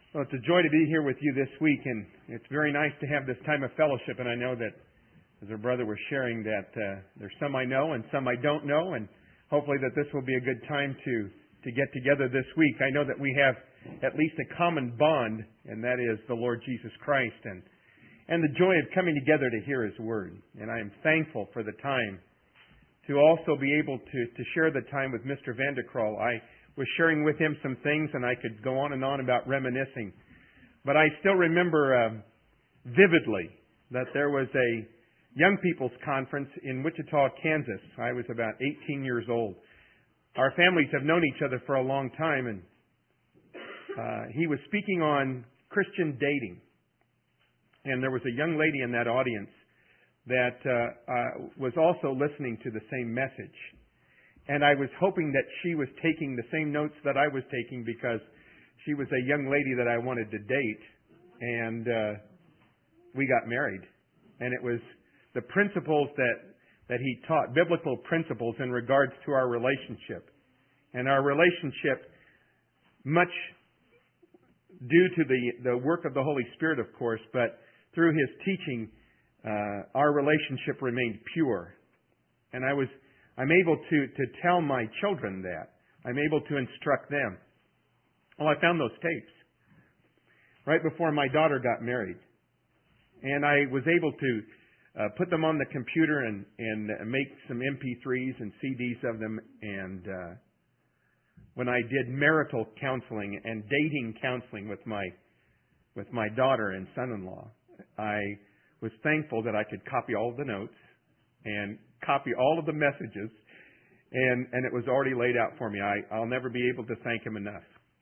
Well, it's a joy to be here with you this week, and it's very nice to have this time of fellowship. And I know that, as our brother was sharing, that there's some I know and some I don't know, and hopefully that this will be a good time to get together this week. I know that we have at least a common bond, and that is the Lord Jesus Christ, and the joy of coming together to hear His Word. And I am thankful for the time to also be able to share the time with Mr. Vanderkraal. I was sharing with him some things, and I could go on and on about reminiscing. But I still remember vividly that there was a young people's conference in Wichita, Kansas. I was about 18 years old. Our families have known each other for a long time, and he was speaking on Christian dating. And there was a young lady in that audience that was also listening to the same message. And I was hoping that she was taking the same notes that I was taking, because she was a young lady that I wanted to date. And we got married. And it was the principles that he taught, biblical principles in regards to our relationship. And our relationship, much due to the work of the Holy Spirit, of course, but through his teaching, our relationship remained pure. And I'm able to tell my children that. I'm able to instruct them. Well, I found those tapes right before my daughter got married. And I was able to put them on the computer and make some MP3s and CDs of them. And when I did marital counseling and dating counseling with my daughter and son-in-law, I was thankful that I could copy all of the notes and copy all of the messages, and it was already laid out for me. I'll never be able to thank him enough.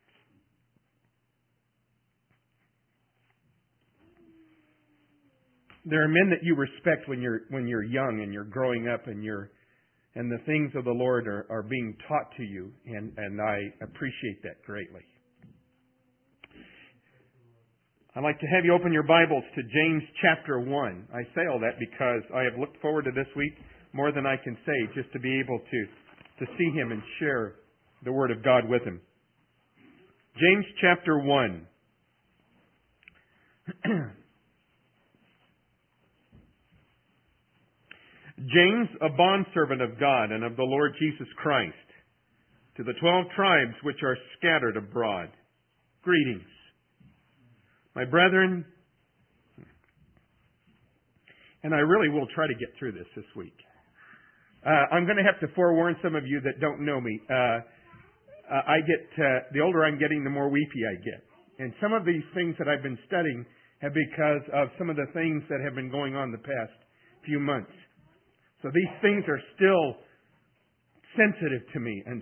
There are men that you respect when you're young and you're growing up and the things of the Lord are being taught to you, and I appreciate that greatly. I'd like to have you open your Bibles to James chapter 1. I say all that because I have looked forward to this week more than I can say, just to be able to see him and share the Word of God with him. James chapter 1. James, a bondservant of God and of the Lord Jesus Christ, to the 12 tribes which are scattered abroad, greetings. My brethren, and I really will try to get through this week. I'm going to have to forewarn some of you that don't know me. The older I'm getting, the more weepy I get. And some of these things that I've been studying have because of some of the things that have been going on the past few months. So these things are still sensitive to me, and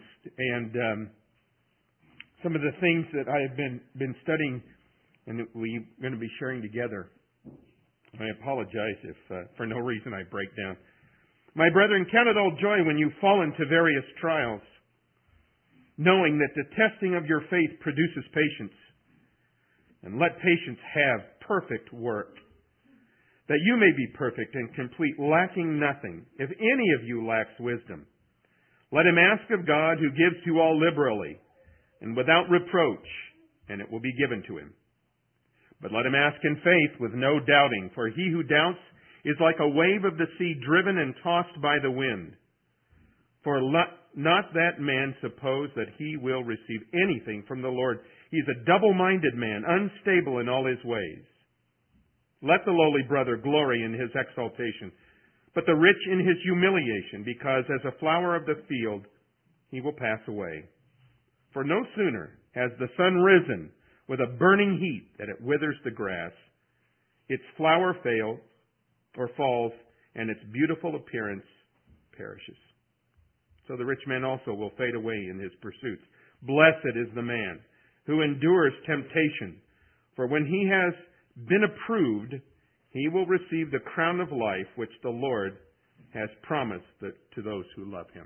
some of the things that I have been studying and that we're going to be sharing together. I apologize if for no reason I break down. My brethren, count it all joy when you fall into various trials, knowing that the testing of your faith produces patience. And let patience have perfect work, that you may be perfect and complete, lacking nothing. If any of you lacks wisdom, let him ask of God, who gives to all liberally and without reproach, and it will be given to him. But let him ask in faith with no doubting, for he who doubts is like a wave of the sea driven and tossed by the wind. For not that man suppose that he will receive anything from the Lord. He is a double-minded man, unstable in all his ways. Let the lowly brother glory in his exaltation, but the rich in his humiliation, because as a flower of the field he will pass away. For no sooner has the sun risen with a burning heat that it withers the grass, its flower fails or falls, and its beautiful appearance perishes. So the rich man also will fade away in his pursuits. Blessed is the man who endures temptation, for when he has been approved, he will receive the crown of life which the Lord has promised to those who love him.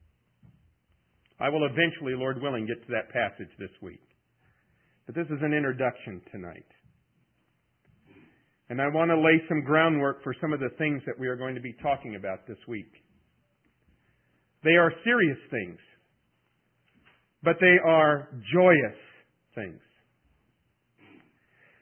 I will eventually, Lord willing, get to that passage this week. But this is an introduction tonight. And I want to lay some groundwork for some of the things that we are going to be talking about this week. They are serious things, but they are joyous things.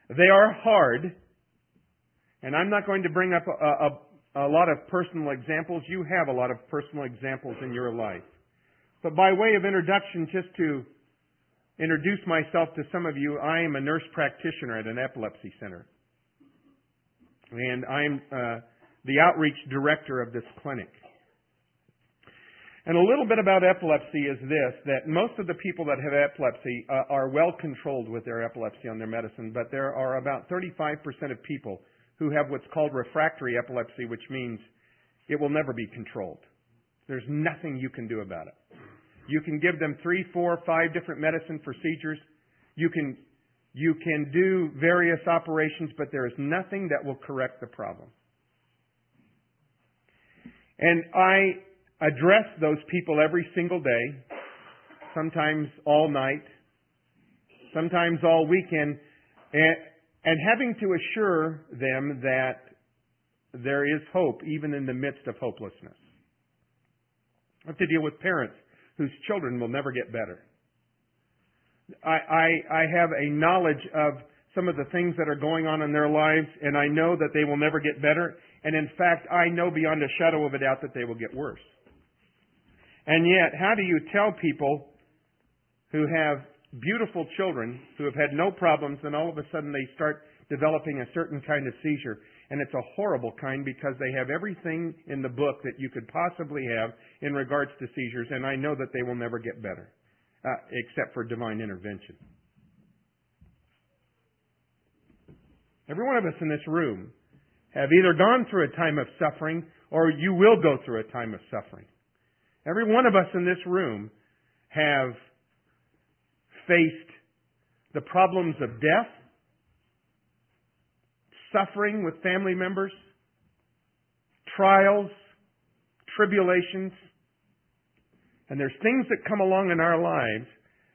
They are hard, and I'm not going to bring up a lot of personal examples. You have a lot of personal examples in your life. But by way of introduction, just to introduce myself to some of you, I am a nurse practitioner at an epilepsy center. And I'm the outreach director of this clinic. And a little bit about epilepsy is this, that most of the people that have epilepsy are well controlled with their epilepsy on their medicine, but there are about 35% of people who have what's called refractory epilepsy, which means it will never be controlled. There's nothing you can do about it. You can give them 3, 4, 5 different medicine procedures. You can do various operations, but there is nothing that will correct the problem. And I address those people every single day, sometimes all night, sometimes all weekend, and having to assure them that there is hope even in the midst of hopelessness. I have to deal with parents whose children will never get better. I have a knowledge of some of the things that are going on in their lives, and I know that they will never get better. And in fact, I know beyond a shadow of a doubt that they will get worse. And yet, how do you tell people who have beautiful children, who have had no problems, and all of a sudden they start developing a certain kind of seizure, and it's a horrible kind because they have everything in the book that you could possibly have in regards to seizures, and I know that they will never get better, except for divine intervention. Every one of us in this room have either gone through a time of suffering or you will go through a time of suffering. Every one of us in this room have faced the problems of death, suffering with family members, trials, tribulations, and there's things that come along in our lives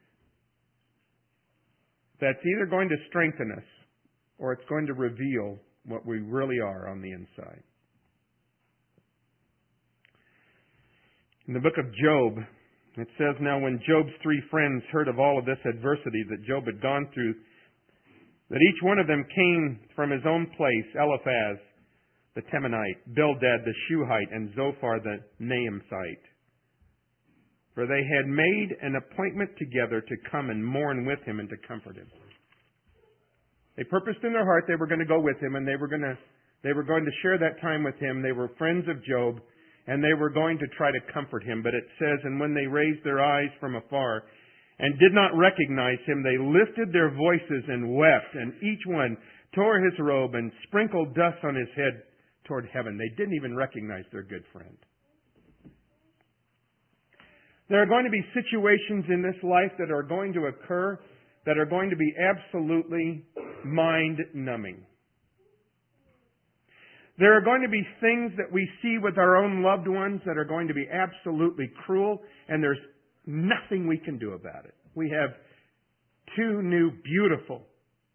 that's either going to strengthen us or it's going to reveal what we really are on the inside. In the book of Job, it says, "Now when Job's 3 friends heard of all of this adversity that Job had gone through, that each one of them came from his own place, Eliphaz the Temanite, Bildad the Shuhite, and Zophar the Naamthite. For they had made an appointment together to come and mourn with him and to comfort him." They purposed in their heart they were going to go with him and they were going to share that time with him. They were friends of Job and they were going to try to comfort him. But it says, "And when they raised their eyes from afar and did not recognize him, they lifted their voices and wept, and each one tore his robe and sprinkled dust on his head toward heaven." They didn't even recognize their good friend. There are going to be situations in this life that are going to occur that are going to be absolutely mind-numbing. There are going to be things that we see with our own loved ones that are going to be absolutely cruel, and there's nothing we can do about it. We have 2 new beautiful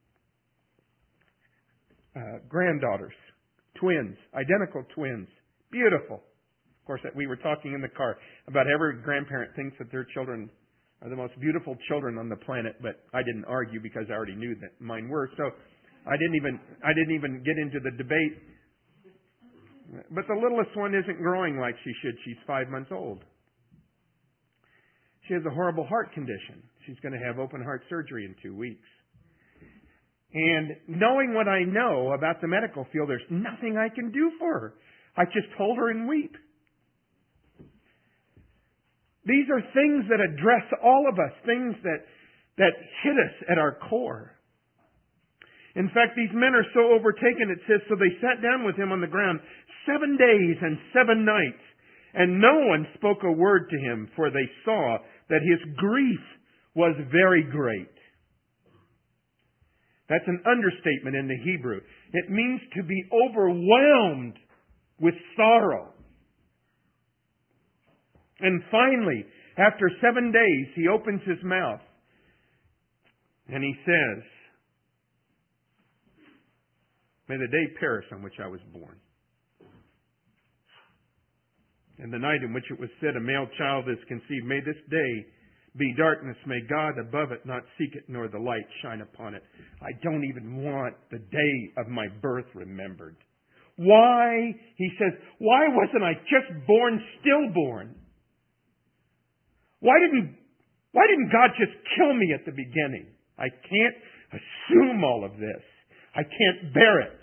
granddaughters, twins, identical twins, beautiful. Of course, we were talking in the car about every grandparent thinks that their children are the most beautiful children on the planet, but I didn't argue because I already knew that mine were. So I didn't even get into the debate. But the littlest one isn't growing like she should. She's 5 months old. She has a horrible heart condition. She's going to have open heart surgery in 2 weeks. And knowing what I know about the medical field, there's nothing I can do for her. I just hold her and weep. These are things that address all of us, things that hit us at our core. In fact, these men are so overtaken, it says, so they sat down with him on the ground 7 days and 7 nights, and no one spoke a word to him, for they saw that his grief was very great. That's an understatement in the Hebrew. It means to be overwhelmed with sorrow. And finally, after 7 days, he opens his mouth and he says, "May the day perish on which I was born, and the night in which it was said, a male child is conceived. May this day be darkness. May God above it not seek it, nor the light shine upon it. I don't even want the day of my birth remembered. Why, he says, why wasn't I just born stillborn? Why didn't God just kill me at the beginning? I can't assume all of this. I can't bear it.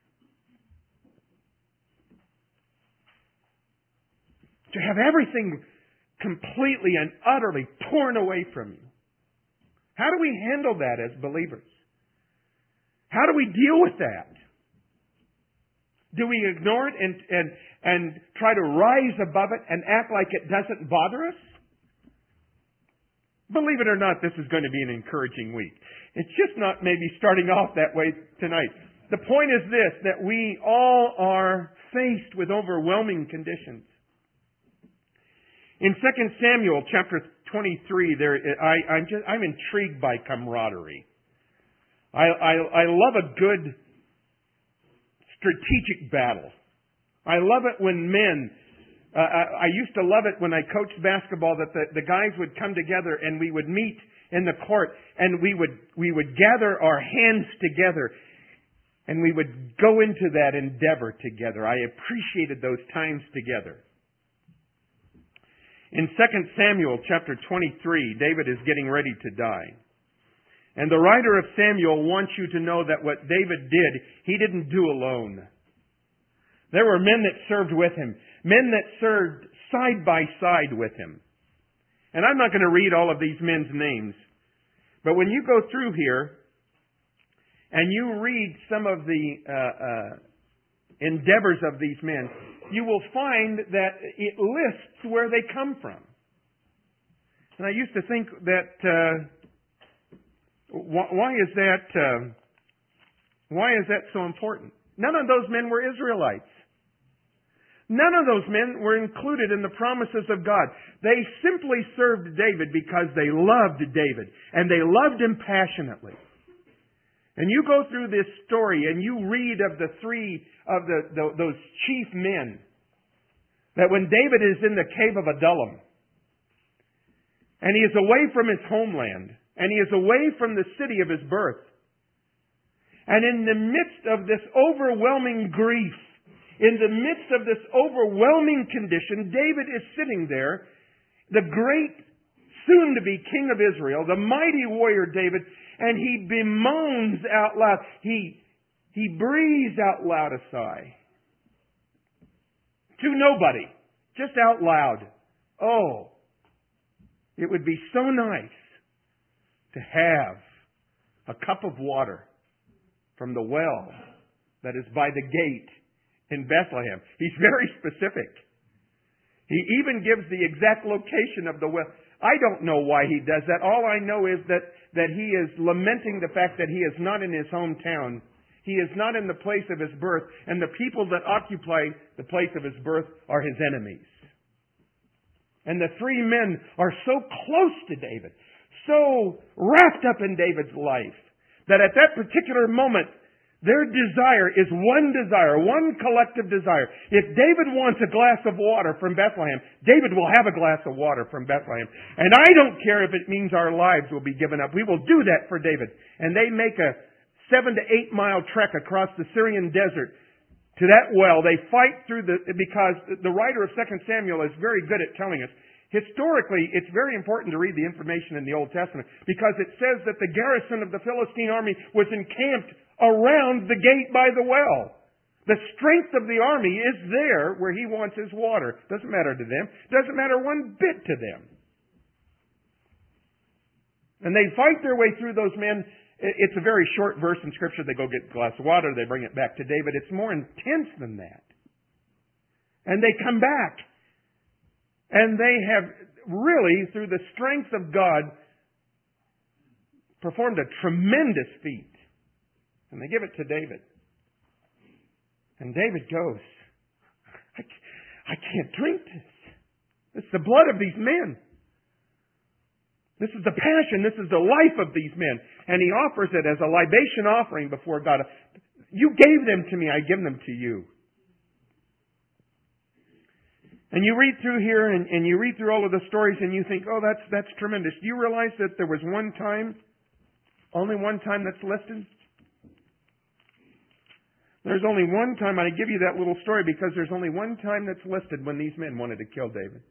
To have everything completely and utterly torn away from you. How do we handle that as believers? How do we deal with that? Do we ignore it and try to rise above it and act like it doesn't bother us? Believe it or not, this is going to be an encouraging week. It's just not maybe starting off that way tonight. The point is this, that we all are faced with overwhelming conditions. In 2 Samuel chapter 23, I'm intrigued by camaraderie. I love a good strategic battle. I love it when men, I used to love it when I coached basketball that the guys would come together and we would meet in the court and we would gather our hands together and we would go into that endeavor together. I appreciated those times together. In 2 Samuel chapter 23, David is getting ready to die. And the writer of Samuel wants you to know that what David did, he didn't do alone. There were men that served with him. Men that served side by side with him. And I'm not going to read all of these men's names. But when you go through here, and you read some of the endeavors of these men, you will find that it lists where they come from. And I used to think that why is that so important? None of those men were Israelites. None of those men were included in the promises of God. They simply served David because they loved David and they loved him passionately. And you go through this story and you read of the three of those chief men, that when David is in the cave of Adullam, and he is away from his homeland, and he is away from the city of his birth, and in the midst of this overwhelming grief, in the midst of this overwhelming condition, David is sitting there, the great soon-to-be king of Israel, the mighty warrior David, and he bemoans out loud. He breathes out loud a sigh. To nobody. Just out loud. Oh, it would be so nice to have a cup of water from the well that is by the gate in Bethlehem. He's very specific. He even gives the exact location of the well. I don't know why he does that. All I know is that he is lamenting the fact that he is not in his hometown. He is not in the place of his birth. And the people that occupy the place of his birth are his enemies. And the three men are so close to David, so wrapped up in David's life, that at that particular moment, their desire is one collective desire. If David wants a glass of water from Bethlehem, David will have a glass of water from Bethlehem. And I don't care if it means our lives will be given up. We will do that for David. And they make a 7 to 8 mile trek across the Syrian desert to that well. They fight through because the writer of 2 Samuel is very good at telling us. Historically, it's very important to read the information in the Old Testament because it says that the garrison of the Philistine army was encamped around the gate by the well. The strength of the army is there where he wants his water. Doesn't matter to them. Doesn't matter one bit to them. And they fight their way through those men. It's a very short verse in Scripture. They go get a glass of water. They bring it back to David. It's more intense than that. And they come back. And they have really, through the strength of God, performed a tremendous feat. And they give it to David. And David goes, I can't drink this. It's the blood of these men. This is the passion. This is the life of these men. And he offers it as a libation offering before God. You gave them to me. I give them to you. And you read through here and you read through all of the stories and you think, oh, that's tremendous. Do you realize that there was one time, only one time that's listed? There's only one time, and I give you that little story because there's only one time that's listed when these men wanted to kill David.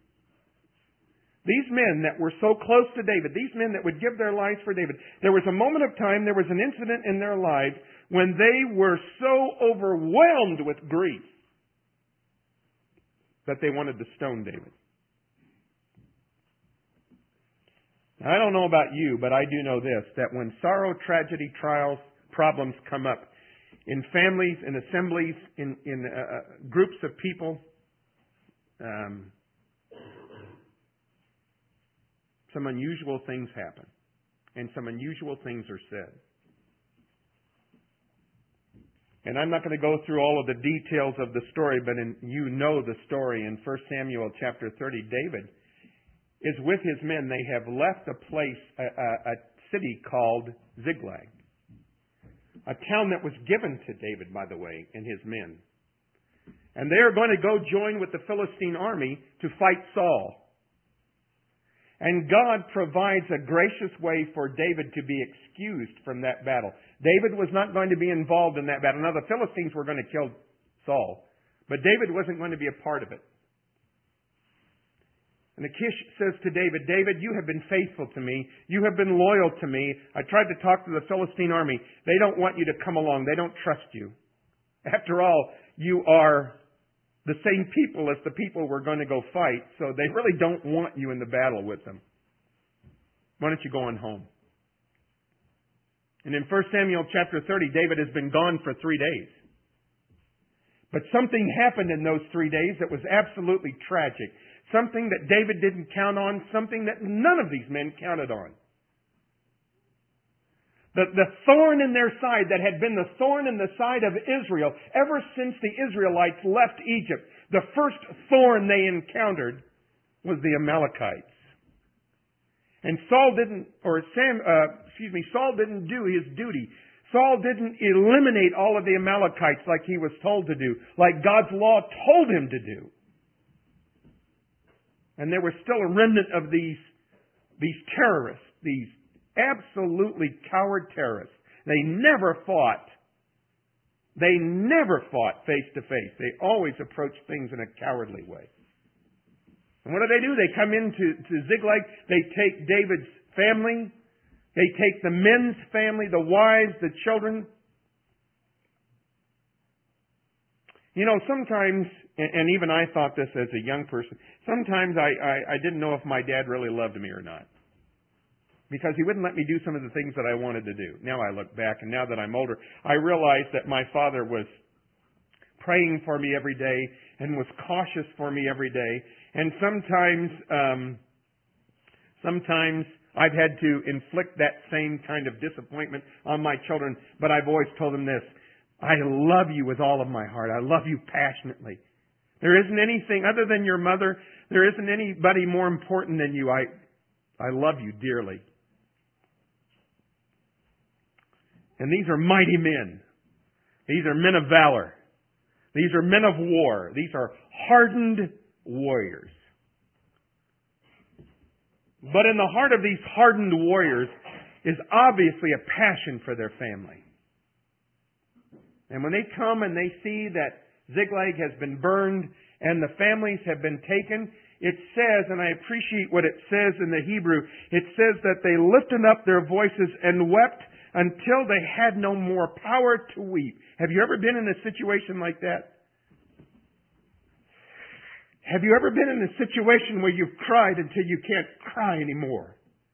These men that were so close to David, these men that would give their lives for David, there was a moment of time, there was an incident in their lives when they were so overwhelmed with grief that they wanted to stone David. Now, I don't know about you, but I do know this, that when sorrow, tragedy, trials, problems come up, in families, in assemblies, in groups of people, some unusual things happen. And some unusual things are said. And I'm not going to go through all of the details of the story, but you know the story. In 1 Samuel chapter 30, David is with his men. They have left a place, a city called Ziklag. A town that was given to David, by the way, and his men. And they are going to go join with the Philistine army to fight Saul. And God provides a gracious way for David to be excused from that battle. David was not going to be involved in that battle. Now, the Philistines were going to kill Saul, but David wasn't going to be a part of it. And Achish says to David, David, you have been faithful to me. You have been loyal to me. I tried to talk to the Philistine army. They don't want you to come along. They don't trust you. After all, you are the same people as the people we're going to go fight, so they really don't want you in the battle with them. Why don't you go on home? And in 1 Samuel chapter 30, David has been gone for 3 days. But something happened in those 3 days that was absolutely tragic. Something that David didn't count on, something that none of these men counted on. The thorn in their side that had been the thorn in the side of Israel ever since the Israelites left Egypt, the first thorn they encountered was the Amalekites. And Saul didn't do his duty. Saul didn't eliminate all of the Amalekites like he was told to do, like God's law told him to do. And there was still a remnant of these terrorists, these absolutely coward terrorists. They never fought. They never fought face to face. They always approached things in a cowardly way. And what do? They come into Ziklag. They take David's family. They take the men's family, the wives, the children. You know, sometimes, and even I thought this as a young person, sometimes I didn't know if my dad really loved me or not. Because he wouldn't let me do some of the things that I wanted to do. Now I look back, and now that I'm older, I realize that my father was praying for me every day and was cautious for me every day. And sometimes I've had to inflict that same kind of disappointment on my children, but I've always told them this: I love you with all of my heart. I love you passionately. There isn't anything other than your mother. There isn't anybody more important than you. I love you dearly. And these are mighty men. These are men of valor. These are men of war. These are hardened warriors. But in the heart of these hardened warriors is obviously a passion for their family. And when they come and they see that Ziklag has been burned and the families have been taken, it says, and I appreciate what it says in the Hebrew, it says that they lifted up their voices and wept until they had no more power to weep. Have you ever been in a situation like that? Have you ever been in a situation where you've cried until you can't cry anymore?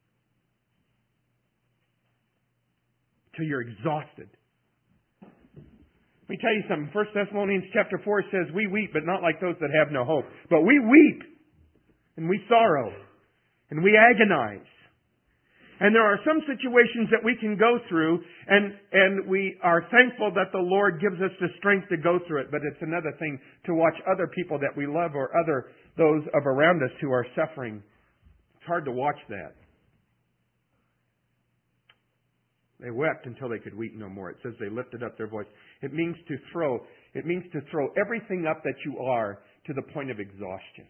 Till you're exhausted. Let me tell you something. 1 Thessalonians chapter 4 says, we weep, but not like those that have no hope. But we weep, and we sorrow, and we agonize. And there are some situations that we can go through, and we are thankful that the Lord gives us the strength to go through it. But it's another thing to watch other people that we love or those of around us who are suffering. It's hard to watch that. They wept until they could weep no more. It says they lifted up their voice. It means to throw. It means to throw everything up that you are to the point of exhaustion.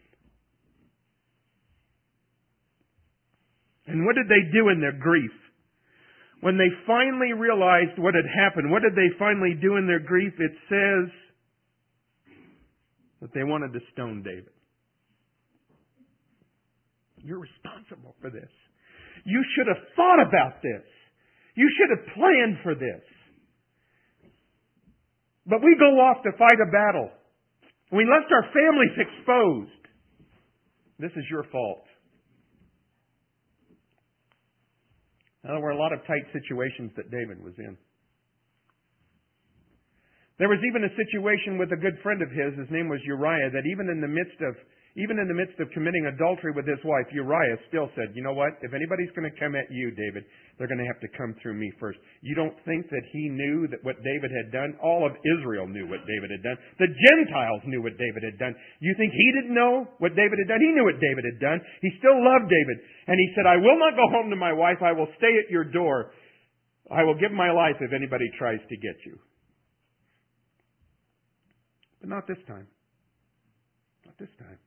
And what did they do in their grief? When they finally realized what had happened, what did they finally do in their grief? It says that they wanted to stone David. You're responsible for this. You should have thought about this. You should have planned for this. But we go off to fight a battle. We left our families exposed. This is your fault. Now, there were a lot of tight situations that David was in. There was even a situation with a good friend of his name was Uriah, that even in the midst of committing adultery with his wife, Uriah still said, you know what? If anybody's going to come at you, David, they're going to have to come through me first. You don't think that he knew that what David had done? All of Israel knew what David had done. The Gentiles knew what David had done. You think he didn't know what David had done? He knew what David had done. He still loved David. And he said, I will not go home to my wife. I will stay at your door. I will give my life if anybody tries to get you. But not this time. Not this time.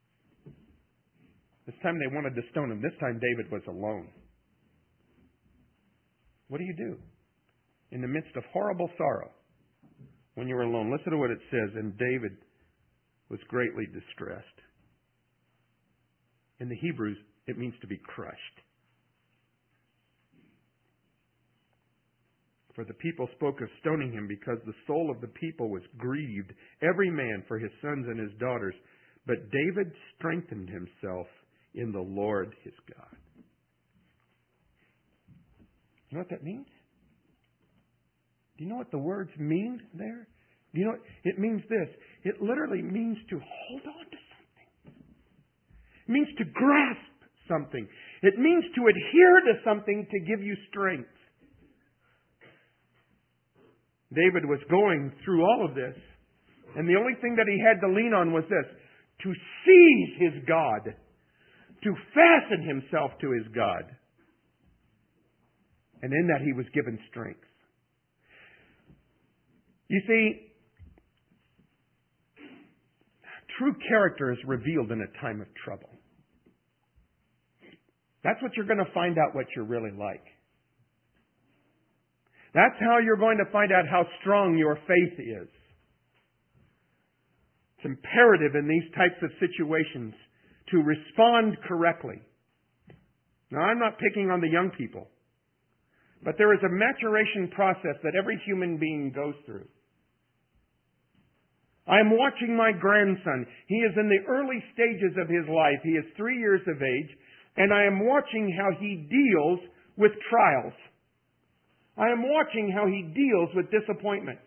This time they wanted to stone him. This time David was alone. What do you do in the midst of horrible sorrow when you're alone? Listen to what it says. And David was greatly distressed. In the Hebrews, it means to be crushed. For the people spoke of stoning him because the soul of the people was grieved, every man for his sons and his daughters. But David strengthened himself in the Lord his God. You know what that means? Do you know what the words mean there? Do you know what? It means this. It literally means to hold on to something. It means to grasp something. It means to adhere to something to give you strength. David was going through all of this, and the only thing that he had to lean on was this: to seize his God, to fasten himself to his God. And in that he was given strength. You see, true character is revealed in a time of trouble. That's what you're going to find out what you're really like. That's how you're going to find out how strong your faith is. It's imperative in these types of situations to respond correctly. Now, I'm not picking on the young people, but there is a maturation process that every human being goes through. I am watching my grandson. He is in the early stages of his life. He is 3 years of age, and I am watching how he deals with trials. I am watching how he deals with disappointment.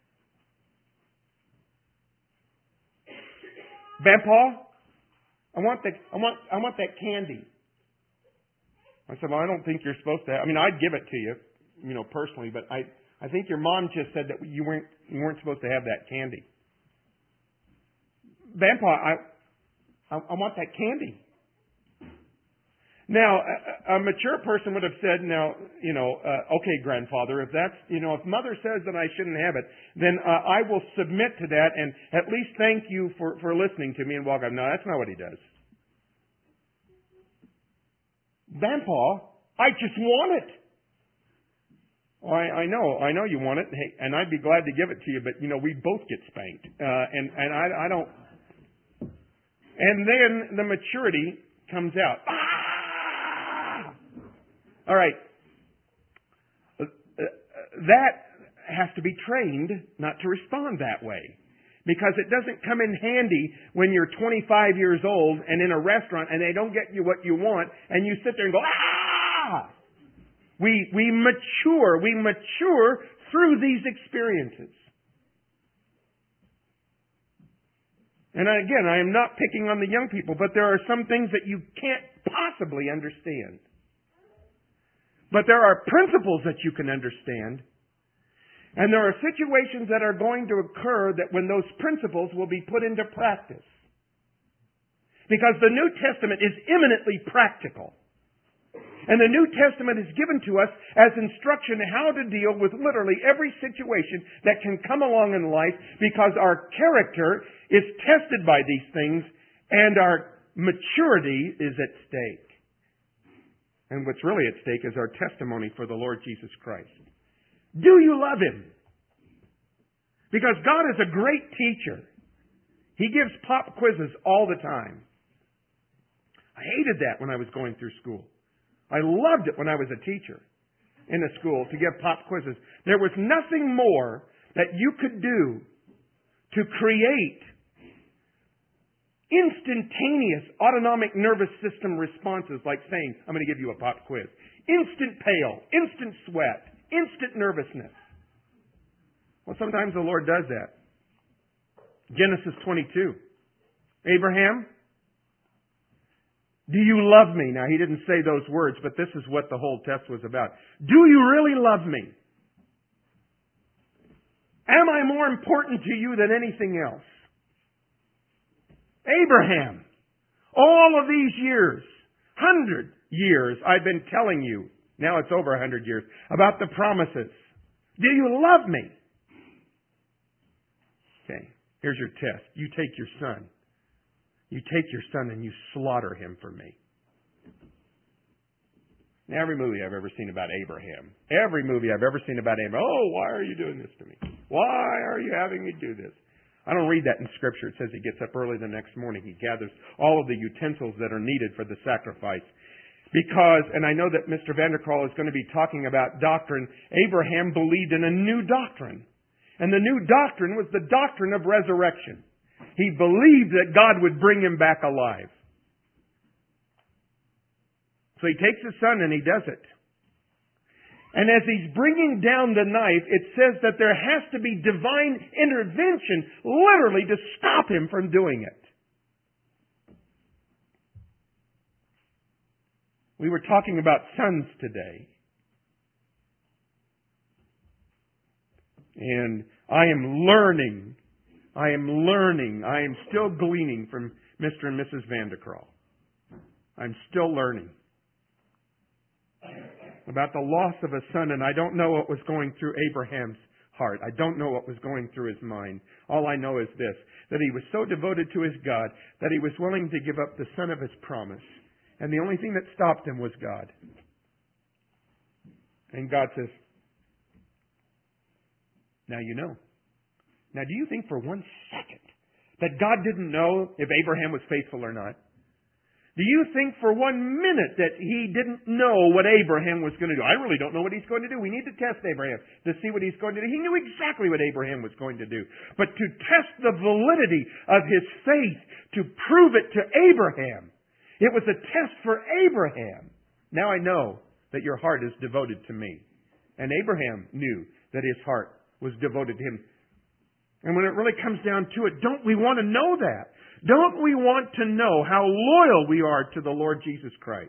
Grandpa, I want that candy. I said, well, I don't think you're supposed to have. I mean, I'd give it to you, personally, but I think your mom just said that you weren't supposed to have that candy. Grandpa, I want that candy. Now, a mature person would have said, okay, grandfather, if that's, if mother says that I shouldn't have it, then I will submit to that and at least thank you for listening to me and walk up. No, that's not what he does. Grandpa, I just want it. Oh, I know you want it, and I'd be glad to give it to you, but we both get spanked, and I don't. And then the maturity comes out. All right. That has to be trained not to respond that way. Because it doesn't come in handy when you're 25 years old and in a restaurant and they don't get you what you want and you sit there and go, ah! We mature through these experiences. And again, I am not picking on the young people, but there are some things that you can't possibly understand. But there are principles that you can understand. And there are situations that are going to occur that when those principles will be put into practice. Because the New Testament is eminently practical. And the New Testament is given to us as instruction how to deal with literally every situation that can come along in life, because our character is tested by these things and our maturity is at stake. And what's really at stake is our testimony for the Lord Jesus Christ. Do you love Him? Because God is a great teacher. He gives pop quizzes all the time. I hated that when I was going through school. I loved it when I was a teacher in a school to give pop quizzes. There was nothing more that you could do to create instantaneous autonomic nervous system responses like saying, I'm going to give you a pop quiz. Instant pale, instant sweat, instant nervousness. Well, sometimes the Lord does that. Genesis 22. Abraham, do you love me? Now, he didn't say those words, but this is what the whole test was about. Do you really love me? Am I more important to you than anything else? Abraham, all of these years, 100 years, I've been telling you, now it's over 100 years, about the promises. Do you love me? Okay, here's your test. You take your son. You take your son and you slaughter him for me. Now, every movie I've ever seen about Abraham, oh, why are you doing this to me? Why are you having me do this? I don't read that in Scripture. It says he gets up early the next morning. He gathers all of the utensils that are needed for the sacrifice. Because, and I know that Mr. Vanderkraal is going to be talking about doctrine, Abraham believed in a new doctrine. And the new doctrine was the doctrine of resurrection. He believed that God would bring him back alive. So he takes his son and he does it. And as he's bringing down the knife, it says that there has to be divine intervention, literally, to stop him from doing it. We were talking about sons today. And I am learning. I am still gleaning from Mr. and Mrs. Vanderkraal. I'm still learning about the loss of a son, and I don't know what was going through Abraham's heart. I don't know what was going through his mind. All I know is this, that he was so devoted to his God that he was willing to give up the son of his promise. And the only thing that stopped him was God. And God says, now you know. Now, do you think for 1 second that God didn't know if Abraham was faithful or not? Do you think for 1 minute that He didn't know what Abraham was going to do? I really don't know what He's going to do. We need to test Abraham to see what He's going to do. He knew exactly what Abraham was going to do. But to test the validity of his faith, to prove it to Abraham, it was a test for Abraham. Now I know that your heart is devoted to me. And Abraham knew that his heart was devoted to him. And when it really comes down to it, don't we want to know that? Don't we want to know how loyal we are to the Lord Jesus Christ?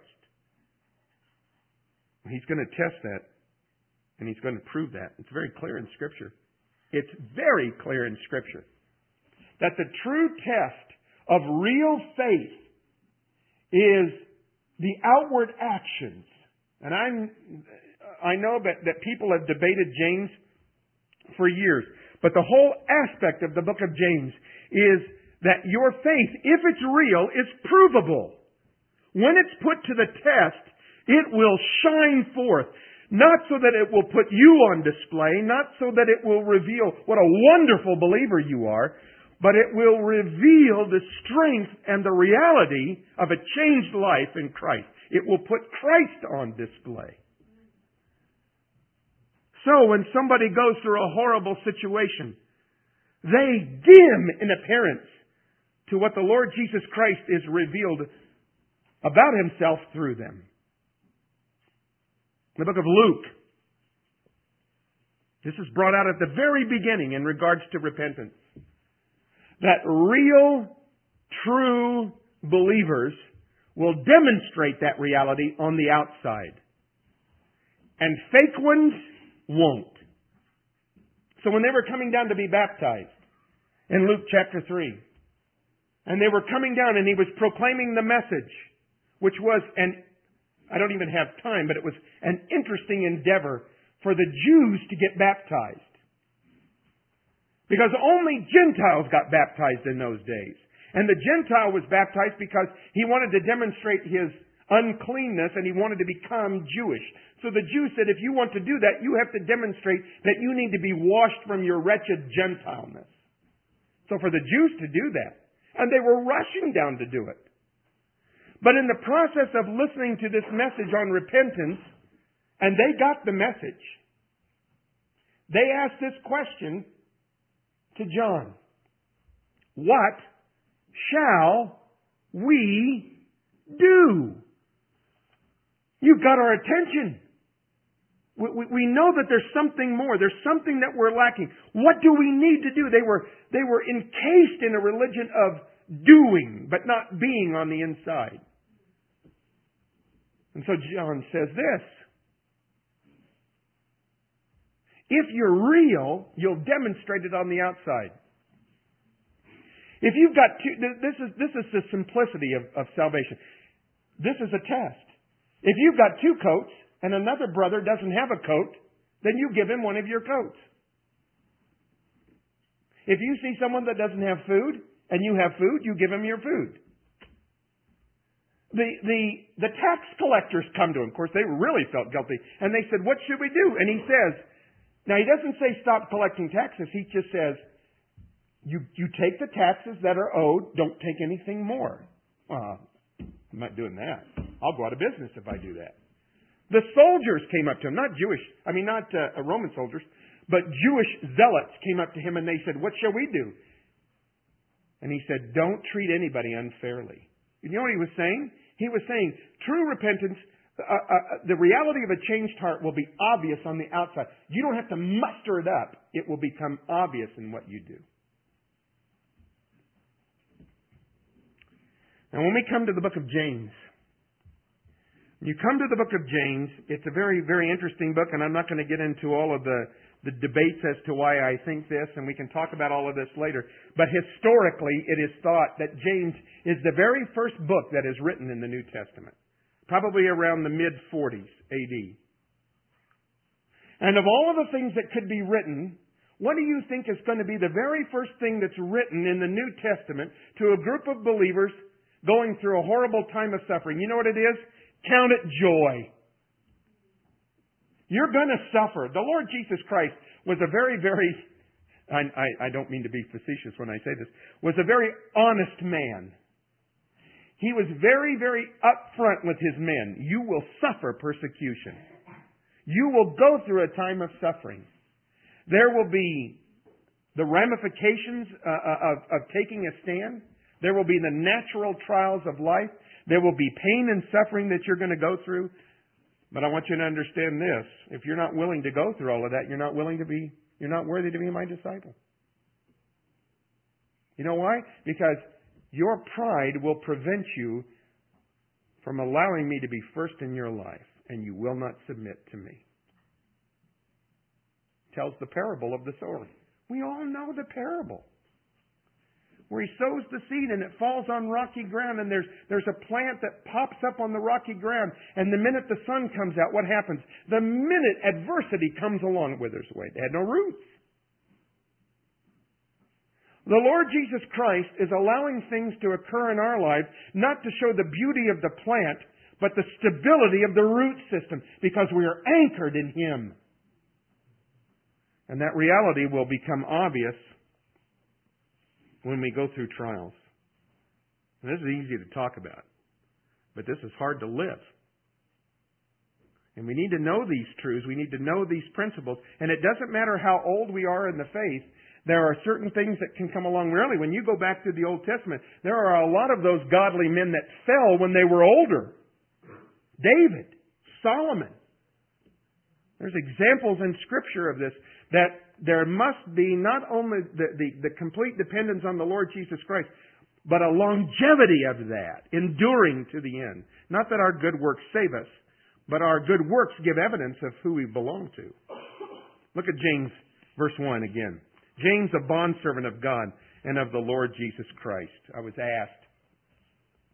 He's going to test that, and He's going to prove that. It's very clear in Scripture. It's very clear in Scripture that the true test of real faith is the outward actions. And I know that people have debated James for years, but the whole aspect of the book of James is that your faith, if it's real, is provable. When it's put to the test, it will shine forth. Not so that it will put you on display, not so that it will reveal what a wonderful believer you are, but it will reveal the strength and the reality of a changed life in Christ. It will put Christ on display. So when somebody goes through a horrible situation, they dim in appearance to what the Lord Jesus Christ is revealed about Himself through them. In the book of Luke, this is brought out at the very beginning in regards to repentance. That real, true believers will demonstrate that reality on the outside. And fake ones won't. So when they were coming down to be baptized, in Luke chapter 3, and they were coming down and He was proclaiming the message, which was an I don't even have time, but it was an interesting endeavor for the Jews to get baptized. Because only Gentiles got baptized in those days. And the Gentile was baptized because he wanted to demonstrate his uncleanness and he wanted to become Jewish. So the Jews said, if you want to do that, you have to demonstrate that you need to be washed from your wretched Gentileness. So for the Jews to do that, and they were rushing down to do it. But in the process of listening to this message on repentance, and they got the message, they asked this question to John. What shall we do? You've got our attention. We know that there's something more. There's something that we're lacking. What do we need to do? They were encased in a religion of doing, but not being on the inside. And so John says this. If you're real, you'll demonstrate it on the outside. If you've got two, this is the simplicity of salvation. This is a test. If you've got two coats and another brother doesn't have a coat, then you give him one of your coats. If you see someone that doesn't have food and you have food, you give him your food. The tax collectors come to him. Of course, they really felt guilty. And they said, what should we do? And he says, now he doesn't say stop collecting taxes. He just says, you take the taxes that are owed. Don't take anything more. I'm not doing that. I'll go out of business if I do that. The soldiers came up to him, not Roman soldiers, but Jewish zealots came up to him and they said, what shall we do? And he said, don't treat anybody unfairly. You know what he was saying? He was saying, true repentance, the reality of a changed heart will be obvious on the outside. You don't have to muster it up. It will become obvious in what you do. And when we come to the book of James, you come to the book of James, it's a very, very interesting book, and I'm not going to get into all of the debates as to why I think this, and we can talk about all of this later. But historically, it is thought that James is the very first book that is written in the New Testament, probably around the mid-40s AD. And of all of the things that could be written, what do you think is going to be the very first thing that's written in the New Testament to a group of believers going through a horrible time of suffering? You know what it is? Count it joy. You're going to suffer. The Lord Jesus Christ was a very, very, I don't mean to be facetious when I say this, was a very honest man. He was very, very upfront with his men. You will suffer persecution. You will go through a time of suffering. There will be the ramifications of taking a stand. There will be the natural trials of life. There will be pain and suffering that you're going to go through. But I want you to understand this. If you're not willing to go through all of that, you're not worthy to be my disciple. You know why? Because your pride will prevent you from allowing me to be first in your life, and you will not submit to me. Tells the parable of the sower. We all know the parable. Where he sows the seed and it falls on rocky ground, and there's a plant that pops up on the rocky ground, and the minute the sun comes out, what happens? The minute adversity comes along, it withers away. They had no roots. The Lord Jesus Christ is allowing things to occur in our lives, not to show the beauty of the plant, but the stability of the root system, because we are anchored in Him. And that reality will become obvious when we go through trials. And this is easy to talk about, but this is hard to live. And we need to know these truths. We need to know these principles. And it doesn't matter how old we are in the faith. There are certain things that can come along. Really, when you go back to the Old Testament, there are a lot of those godly men that fell when they were older. David, Solomon. There's examples in Scripture of this, that there must be not only the complete dependence on the Lord Jesus Christ, but a longevity of that, enduring to the end. Not that our good works save us, but our good works give evidence of who we belong to. Look at James, verse 1 again. James, a bondservant of God and of the Lord Jesus Christ. I was asked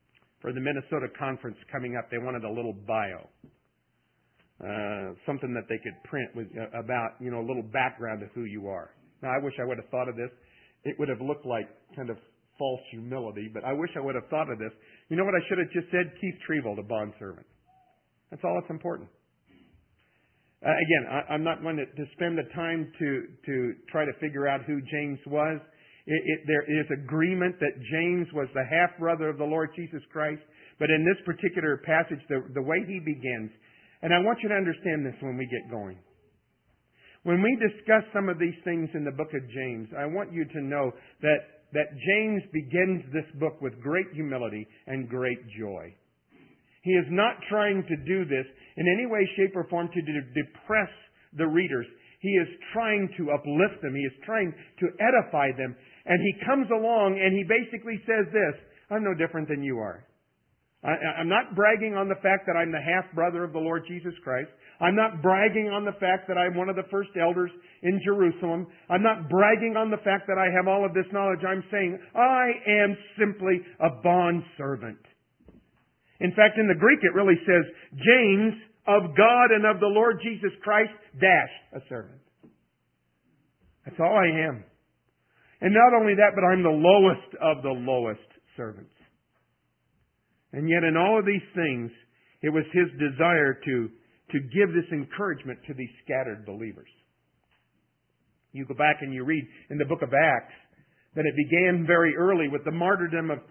for the Minnesota conference coming up, they wanted a little bio. Something that they could print with, about, a little background of who you are. Now, I wish I would have thought of this. It would have looked like kind of false humility, but I wish I would have thought of this. You know what I should have just said? Keith Trevold, a bondservant. That's all that's important. Again, I'm not going to spend the time to try to figure out who James was. There is agreement that James was the half-brother of the Lord Jesus Christ, but in this particular passage, the way he begins, and I want you to understand this when we get going. When we discuss some of these things in the book of James, I want you to know that James begins this book with great humility and great joy. He is not trying to do this in any way, shape, or form to depress the readers. He is trying to uplift them. He is trying to edify them. And he comes along and he basically says this, I'm no different than you are. I'm not bragging on the fact that I'm the half-brother of the Lord Jesus Christ. I'm not bragging on the fact that I'm one of the first elders in Jerusalem. I'm not bragging on the fact that I have all of this knowledge. I'm saying I am simply a bondservant. In fact, in the Greek it really says, James, of God and of the Lord Jesus Christ, a servant. That's all I am. And not only that, but I'm the lowest of the lowest servants. And yet in all of these things, it was his desire to give this encouragement to these scattered believers. You go back and you read in the book of Acts that it began very early with the martyrdom of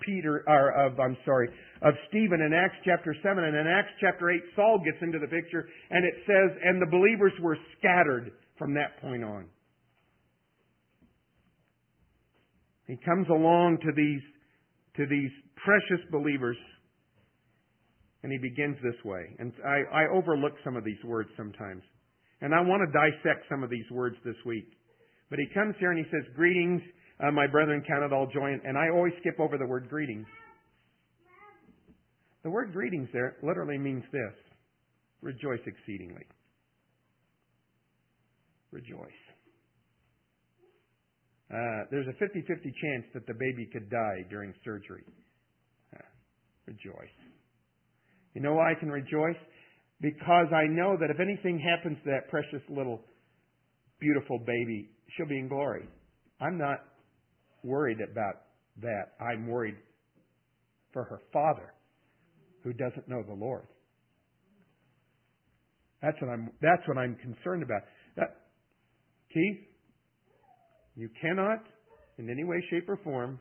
Stephen in Acts chapter 7. And in Acts chapter 8, Saul gets into the picture and it says, and the believers were scattered from that point on. He comes along to these precious believers and he begins this way. And I overlook some of these words sometimes. And I want to dissect some of these words this week. But he comes here and he says, greetings, my brethren, count it all joy. And I always skip over the word greetings. The word greetings there literally means this. Rejoice exceedingly. Rejoice. There's a 50-50 chance that the baby could die during surgery. Rejoice. You know why I can rejoice? Because I know that if anything happens to that precious little beautiful baby, she'll be in glory. I'm not worried about that. I'm worried for her father who doesn't know the Lord. That's what I'm concerned about. Keith, you cannot in any way, shape, or form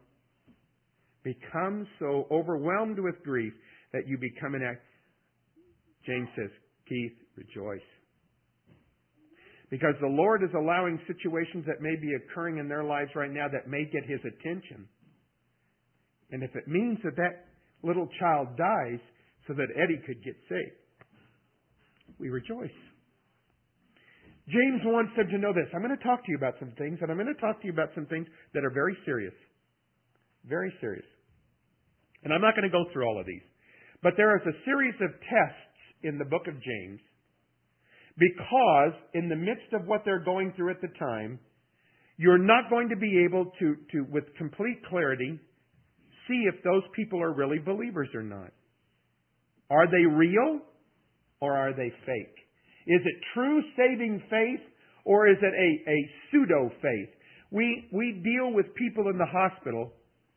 become so overwhelmed with grief that you become an act. James says, Keith, rejoice. Because the Lord is allowing situations that may be occurring in their lives right now that may get his attention. And if it means that little child dies so that Eddie could get saved, we rejoice. James wants them to know this. I'm going to talk to you about some things, and I'm going to talk to you about some things that are very serious. Very serious. And I'm not going to go through all of these. But there is a series of tests in the book of James because in the midst of what they're going through at the time, you're not going to be able to with complete clarity, see if those people are really believers or not. Are they real or are they fake? Is it true saving faith or is it a pseudo faith? We deal with people in the hospital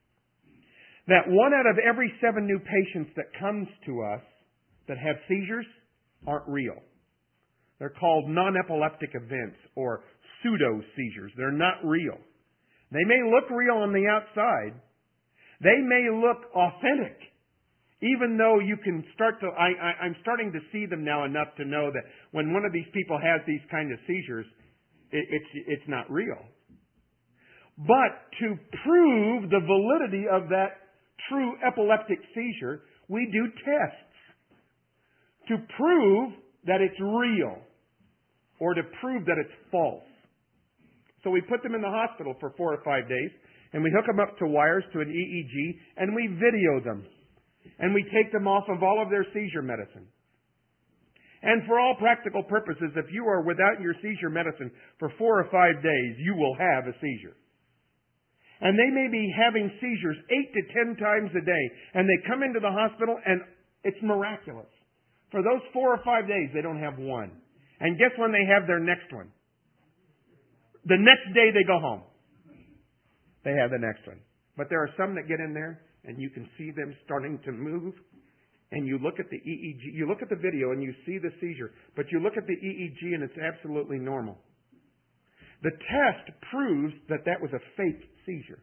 that 1 out of every 7 new patients that comes to us that have seizures aren't real. They're called non-epileptic events or pseudo-seizures. They're not real. They may look real on the outside. They may look authentic. Even though you can I'm starting to see them now enough to know that when one of these people has these kind of seizures, it's not real. But to prove the validity of that true epileptic seizure, we do tests to prove that it's real or to prove that it's false. So we put them in the hospital for 4 or 5 days and we hook them up to wires to an EEG and we video them and we take them off of all of their seizure medicine. And for all practical purposes, if you are without your seizure medicine for 4 or 5 days, you will have a seizure. And they may be having seizures 8 to 10 times a day. And they come into the hospital and it's miraculous. For those 4 or 5 days, they don't have one. And guess when they have their next one? The next day they go home. They have the next one. But there are some that get in there and you can see them starting to move. And you look at the EEG, you look at the video and you see the seizure. But you look at the EEG and it's absolutely normal. The test proves that that was a fake seizure.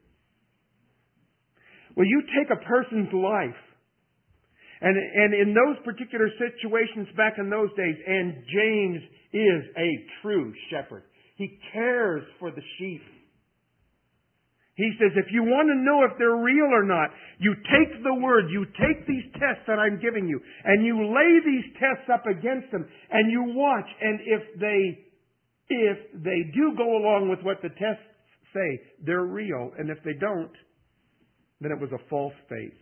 Well, you take a person's life, and in those particular situations back in those days, and James is a true shepherd. He cares for the sheep. He says, if you want to know if they're real or not, you take the Word, you take these tests that I'm giving you, and you lay these tests up against them, and you watch, and if they do go along with what the tests say, they're real. And if they don't, then it was a false faith.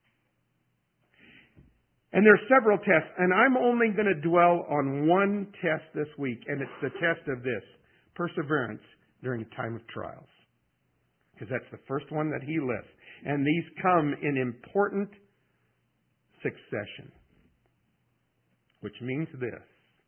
And there are several tests, and I'm only going to dwell on one test this week, and it's the test of this: perseverance during a time of trials. Because that's the first one that he lists. And these come in important succession. Which means this.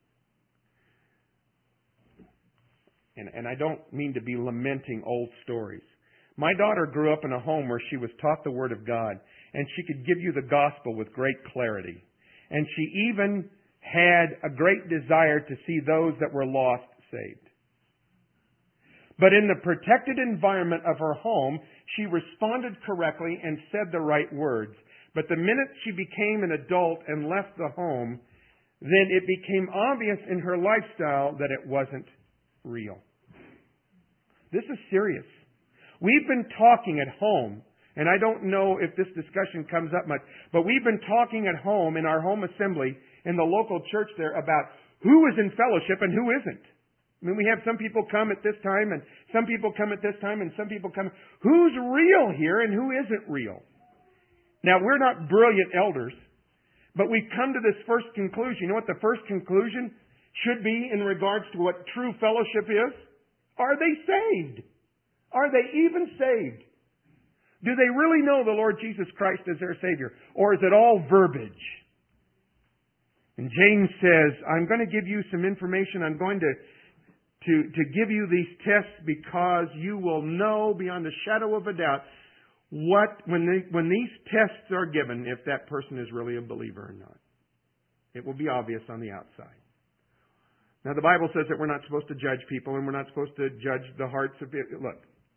And I don't mean to be lamenting old stories. My daughter grew up in a home where she was taught the Word of God, and she could give you the gospel with great clarity. And she even had a great desire to see those that were lost saved. But in the protected environment of her home, she responded correctly and said the right words. But the minute she became an adult and left the home, then it became obvious in her lifestyle that it wasn't real. This is serious. We've been talking at home, and I don't know if this discussion comes up much, but we've been talking at home in our home assembly in the local church there about who is in fellowship and who isn't. I mean, we have some people come at this time, and some people come at this time, and some people come. Who's real here and who isn't real? Now, we're not brilliant elders, but we've come to this first conclusion. You know what the first conclusion should be in regards to what true fellowship is? Are they saved? Are they even saved? Do they really know the Lord Jesus Christ as their Savior? Or is it all verbiage? And James says, I'm going to give you some information. I'm going to give you these tests because you will know beyond a shadow of a doubt when these tests are given, if that person is really a believer or not. It will be obvious on the outside. Now, the Bible says that we're not supposed to judge people and we're not supposed to judge the hearts of people. Look,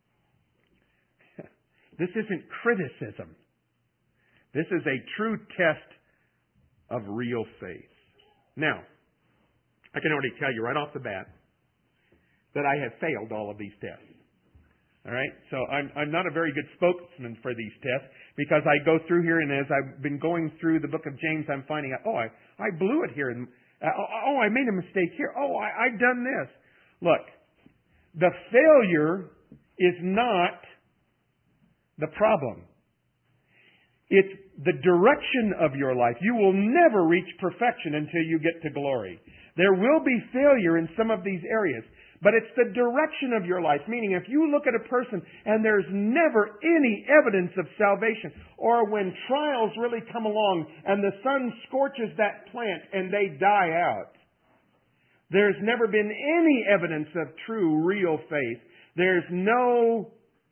this isn't criticism. This is a true test of real faith. Now, I can already tell you right off the bat that I have failed all of these tests. All right? So I'm not a very good spokesman for these tests because I go through here, and as I've been going through the book of James, I'm finding out, I blew it here. And, I made a mistake here. I've done this. Look, the failure is not the problem. It's the direction of your life. You will never reach perfection until you get to glory. There will be failure in some of these areas, but it's the direction of your life. Meaning, if you look at a person and there's never any evidence of salvation, or when trials really come along and the sun scorches that plant and they die out, there's never been any evidence of true, real faith. There's no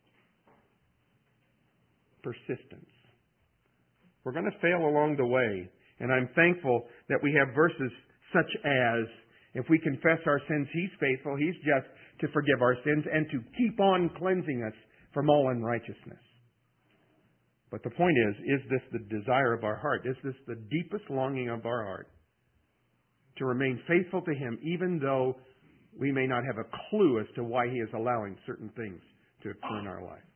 persistence. We're going to fail along the way. And I'm thankful that we have verses such as, if we confess our sins, He's faithful, He's just to forgive our sins and to keep on cleansing us from all unrighteousness. But the point is this the desire of our heart? Is this the deepest longing of our heart? To remain faithful to Him even though we may not have a clue as to why He is allowing certain things to occur in our life.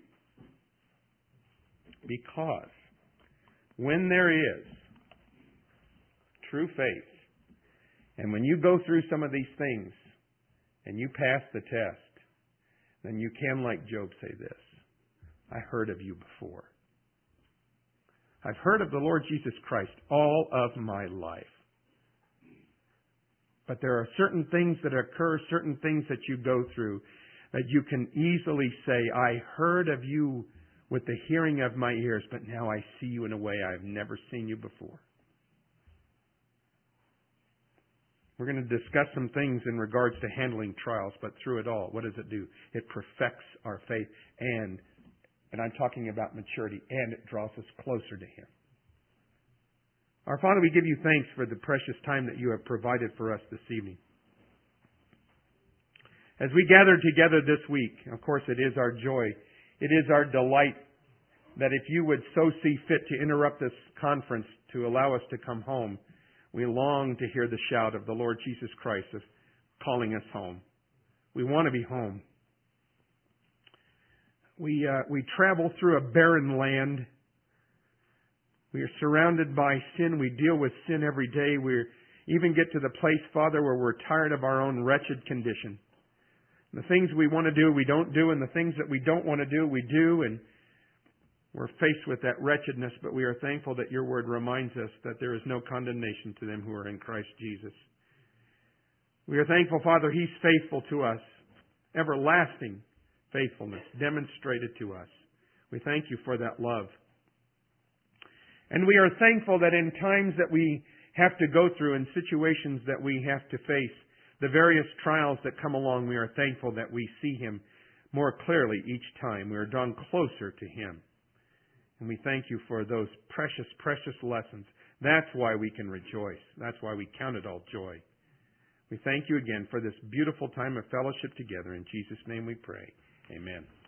Because when there is true faith, and when you go through some of these things and you pass the test, then you can, like Job, say this: I heard of you before. I've heard of the Lord Jesus Christ all of my life. But there are certain things that occur, certain things that you go through, that you can easily say, I heard of you with the hearing of my ears, but now I see you in a way I've never seen you before. We're going to discuss some things in regards to handling trials, but through it all, what does it do? It perfects our faith, and I'm talking about maturity, and it draws us closer to Him. Our Father, we give you thanks for the precious time that you have provided for us this evening. As we gather together this week, of course it is our joy, it is our delight that if you would so see fit to interrupt this conference to allow us to come home, we long to hear the shout of the Lord Jesus Christ of calling us home. We want to be home. We travel through a barren land. We are surrounded by sin. We deal with sin every day. We even get to the place, Father, where we're tired of our own wretched condition. The things we want to do, we don't do, and the things that we don't want to do, we do, and we're faced with that wretchedness, but we are thankful that your word reminds us that there is no condemnation to them who are in Christ Jesus. We are thankful, Father, He's faithful to us. Everlasting faithfulness demonstrated to us. We thank you for that love. And we are thankful that in times that we have to go through, in situations that we have to face, the various trials that come along, we are thankful that we see Him more clearly each time. We are drawn closer to Him. And we thank you for those precious, precious lessons. That's why we can rejoice. That's why we count it all joy. We thank you again for this beautiful time of fellowship together. In Jesus' name we pray. Amen.